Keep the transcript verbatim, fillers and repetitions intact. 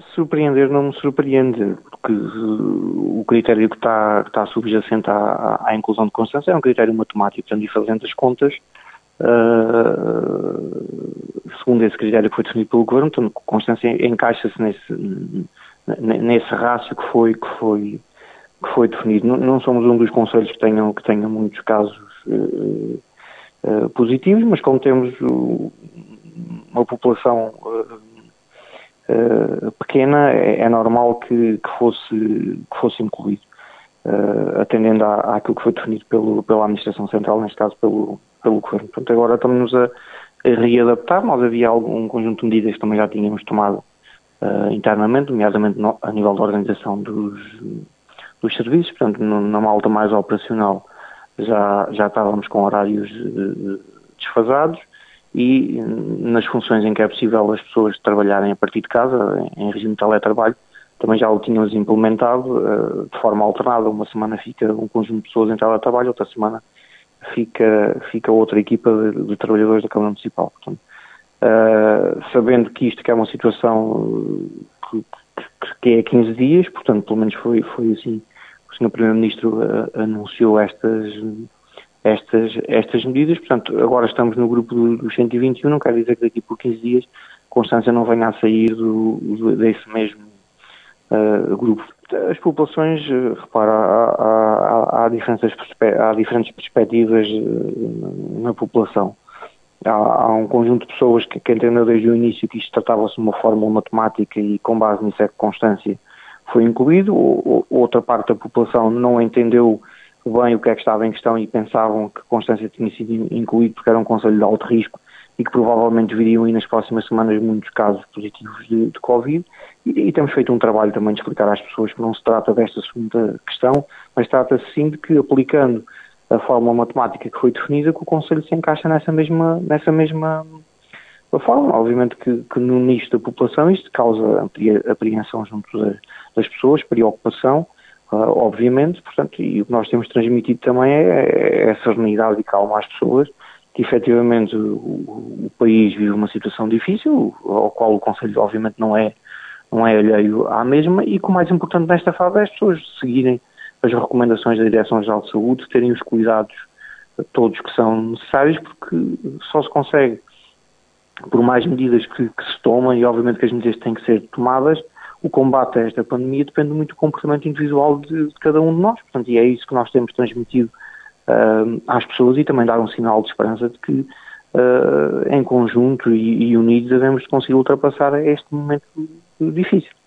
Surpreender não me surpreende, porque uh, o critério que está, que está subjacente à, à inclusão de Constância é um critério matemático, portanto, e fazendo as contas, uh, segundo esse critério que foi definido pelo Governo, portanto, Constância encaixa-se nesse, nesse rácio que foi, que foi, que foi definido. Não, não somos um dos conselhos que tenham, que tenham muitos casos uh, uh, positivos, mas como temos uh, uma população uh, uh, pequena, é, é normal que, que, fosse, que fosse incluído, uh, atendendo à, àquilo que foi definido pelo, pela Administração Central, neste caso pelo, pelo Governo. Portanto, agora estamos a, a readaptar. Nós havia algum um conjunto de medidas que também já tínhamos tomado uh, internamente, nomeadamente no, a nível da organização dos, dos serviços, portanto, no, na malta mais operacional já, já estávamos com horários uh, desfasados, e nas funções em que é possível as pessoas trabalharem a partir de casa, em regime de teletrabalho, também já o tínhamos implementado uh, de forma alternada. Uma semana fica um conjunto de pessoas em teletrabalho, outra semana fica, fica outra equipa de, de trabalhadores da Câmara Municipal. Portanto, uh, sabendo que isto que é uma situação que, que, que é quinze dias, portanto, pelo menos foi, foi assim, o senhor Primeiro-Ministro uh, anunciou estas... Estas, estas medidas, portanto, agora estamos no grupo dos do cento e vinte e um, não quer dizer que daqui por quinze dias Constância não venha a sair do, do, desse mesmo uh, grupo. As populações, uh, repara, há, há, há, diferentes, há diferentes perspectivas uh, na população. Há, há um conjunto de pessoas que, que entendeu desde o início que isto tratava-se de uma fórmula matemática e com base nisso é que Constância foi incluído. O, outra parte da população não entendeu bem o que é que estava em questão e pensavam que Constância tinha sido incluído porque era um concelho de alto risco e que provavelmente viriam aí nas próximas semanas muitos casos positivos de, de Covid, e, e temos feito um trabalho também de explicar às pessoas que não se trata desta segunda questão, mas trata-se sim de que, aplicando a fórmula matemática que foi definida, que o concelho se encaixa nessa mesma, nessa mesma fórmula. Obviamente que, que no nicho da população isto causa apreensão junto das, das pessoas, preocupação, Uh, obviamente, portanto, e o que nós temos transmitido também é, é a serenidade e calma às pessoas, que efetivamente o, o, o país vive uma situação difícil, ao qual o Conselho obviamente não é, não é alheio à mesma, e que o mais importante nesta fase é as pessoas seguirem as recomendações da Direção-Geral de Saúde, terem os cuidados todos que são necessários, porque só se consegue, por mais medidas que, que se tomam, e obviamente que as medidas têm que ser tomadas, o combate a esta pandemia depende muito do comportamento individual de, de cada um de nós, portanto, e é isso que nós temos transmitido uh, às pessoas, e também dar um sinal de esperança de que, uh, em conjunto e, e unidos, devemos conseguir ultrapassar este momento difícil.